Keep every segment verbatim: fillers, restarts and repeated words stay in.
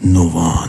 نوان.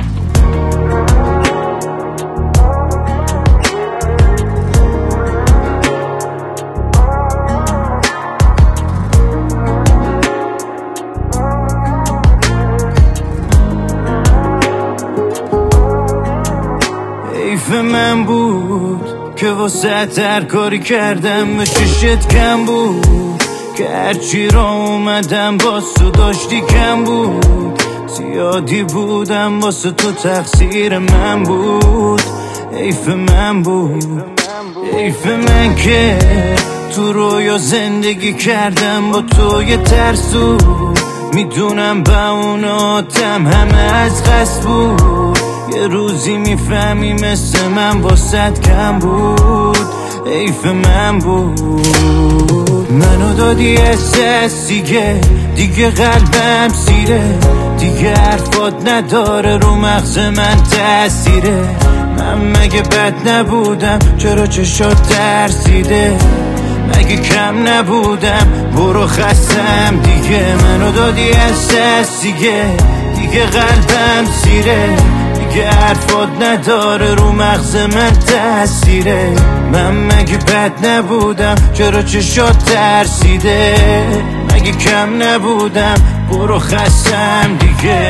حیف من بود که واسه هر کاری کردم به چشت کم بود، که هرچی را اومدم باز تو داشتی کم بود. زیادی بودم واسه تو تقصیر من بود. حیف من بود، حیف من که تو رویا زندگی کردم با تو یه ترسو. میدونم با اوناتم همه از قصد بود. یه روزی میفهمی مثل من واسد کم بود. حیف من بود، منو دادی احساس دیگه دیگه قلبم سیره، دیگه حرفات نداره رو مغز من تأثیره. من مگه بد نبودم چرا چشات ترسیده؟ مگه کم نبودم برو خستم دیگه. منو دادی احساس دیگه دیگه قلبم سیره، دیگه حرفات نداره رو مغز من تأثیره. من مگه بد نبودم چرا چشات ترسیده؟ مگه کم نبودم برو خستم دیگه.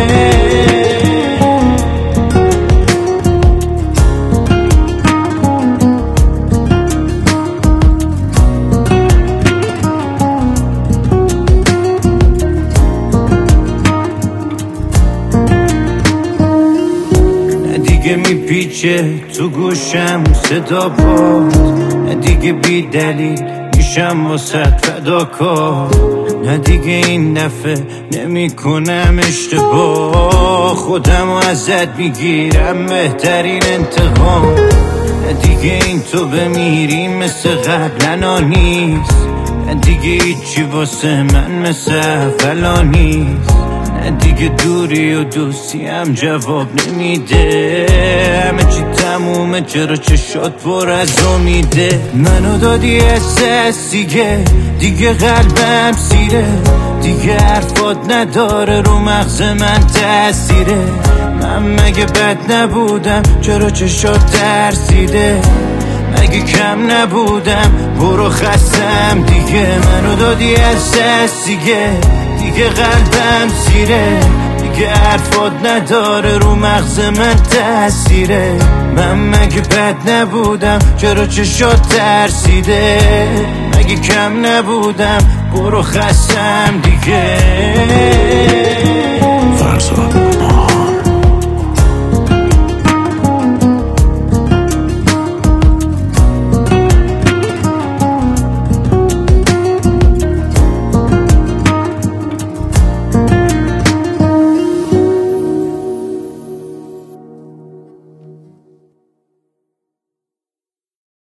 دیگه میپیچه تو گوشم صدا پاد، نه دیگه بی دلیل میشم واسه فداکار، نه دیگه این دفعه نمی کنم اشتباه. خودم ازت میگیرم بهترین انتقام، نه دیگه این تو بمیری مثل قبلنا نیست، نه دیگه هیچی واسه من مثل اولا نیست، نه دیگه دوری و دوستی هم جواب نمیده. همه چی تمومه چرا چشات پر از امیده؟ منو دادی احساس دیگه دیگه قلبم سیره، دیگه حرفات نداره رو مغز من تأثیره. من مگه بد نبودم چرا چشات ترسیده؟ مگه کم نبودم برو خستم دیگه. منو دادی احساس دیگه دیگه قلبم سیره، دیگه حرفات نداره رو مغز من تأثیره. من مگه بد نبودم چرا چشات ترسیده؟ مگه کم نبودم برو خستم دیگه.